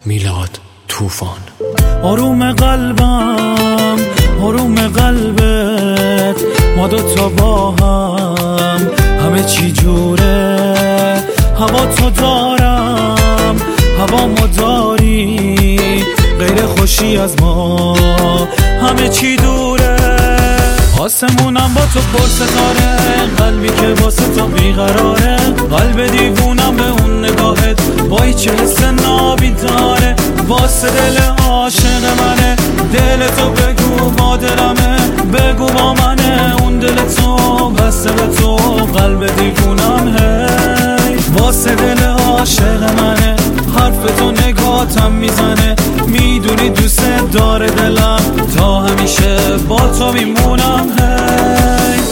میلاد طوفان. آروم قلبم آروم قلبت، ما دوتا با هم همه چی جوره. هوا تو دارم هوا ما داری، غیر خوشی از ما همه چی دوره. آسمونم با تو پر ستاره، قلبی که واسه تو بیقراره. قلب دیوونم به اون نگاهت، وای چه حس نابی داره. واسه دل عاشق منه، دل تو بگو با دلمه، بگو با منه اون دل تو بسته به تو. قلب دیوونم هی واسه دل عاشق منه، حرف تو نگاتم میزنه. میدونی دوست داره دلم، تا همیشه با تو میمونم هی.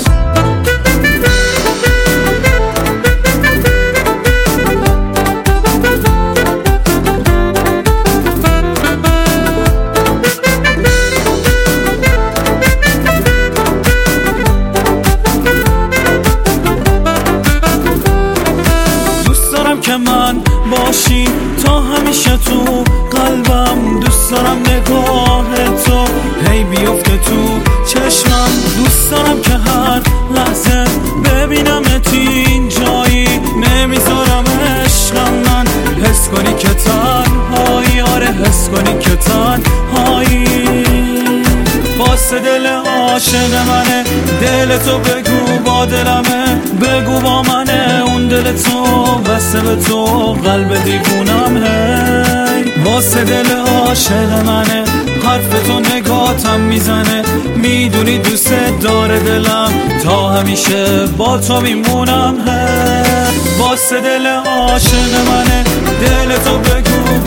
دوست دارم که من باشی تا همیشه تو قلبم. دوست دارم نگاه تو هی بیفته تو چشمم. دوست دارم که هر لحظه ببینمت این جایی. نمیذارم عشقم من حس کنی که تنهایی، آره حس کنی که تنهایی. واسه دل عاشق منه، دل تو بگو با دلمه، بگو با منه اون دل تو بسته به تو. قلب دیوونم هی واسه دل عاشق منه، حرف تو نگاتم میزنه. میدونی دوست داره دلم، تا همیشه با تو میمونم هی. واسه دل عاشق منه، دل تو بگو